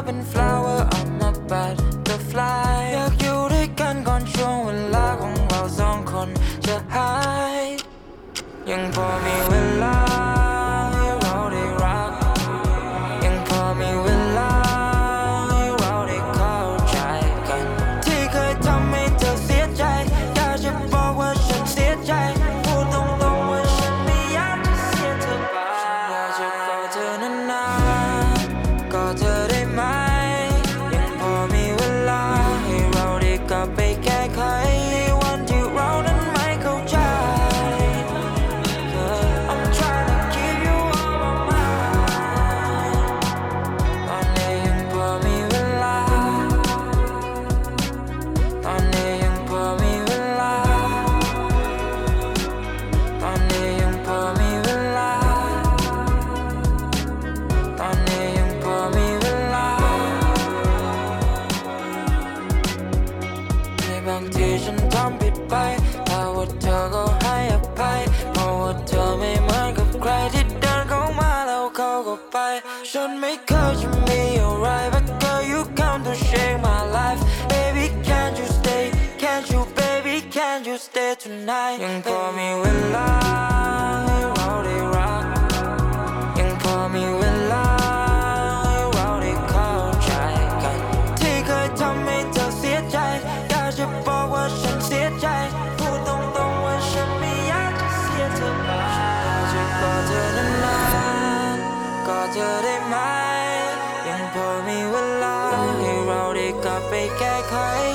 เป็น flower on my butterfly อยากอยู่ด้วยกันก่อนช่วงเวลาของเราสองคนจะหายยังพอมีเวลาให้เราได้รักยังพอมีเวลาให้เราได้เข้าใจกันที่เคยทำให้เธอเสียใจอยากจะบอกว่าฉันเสียใจพูดตรงๆว่าฉันไม่อยากจะเสียเธอไปอยากจะกอดเธอนานๆกอดเธอได้ไหมยังพอมีเวลาให้เราได้กลับไปแก้ไขในวันที่เรานั้นไม่เข้าใจ I'm trying to keep you on my mind ตอนนี้ยังพอมีเวลาตอนนี้ยังพอมีเวลาตอนนี้ยังพอมีเวลาตอนนี้ยังพอมีเวลาในบางทีฉันทำผิดไปแต่ว่าเธอก็ให้อภัยเพราะว่าเธอไม่เหมือนกับใครที่เดินเข้ามาแล้วเขาก็ไปฉันไม่เคยจะมีอะไร but girl you come to shake my life baby can't you stay can't you baby can't you stay tonight ยังพอมีเวลาให้เราได้รักยังพอมีเวลาให้เราได้เข้าใจกันที่เคยทำให้เธอเสียใจอยากจะบอกว่าฉันเสียใจพูดตรงๆว่าฉันไม่อยากจะเสียเธอไปอยากจะกอดเธอนานๆกอดเธอได้ไหมยังพอมีเวลาให้เราได้กลับไปแก้ไข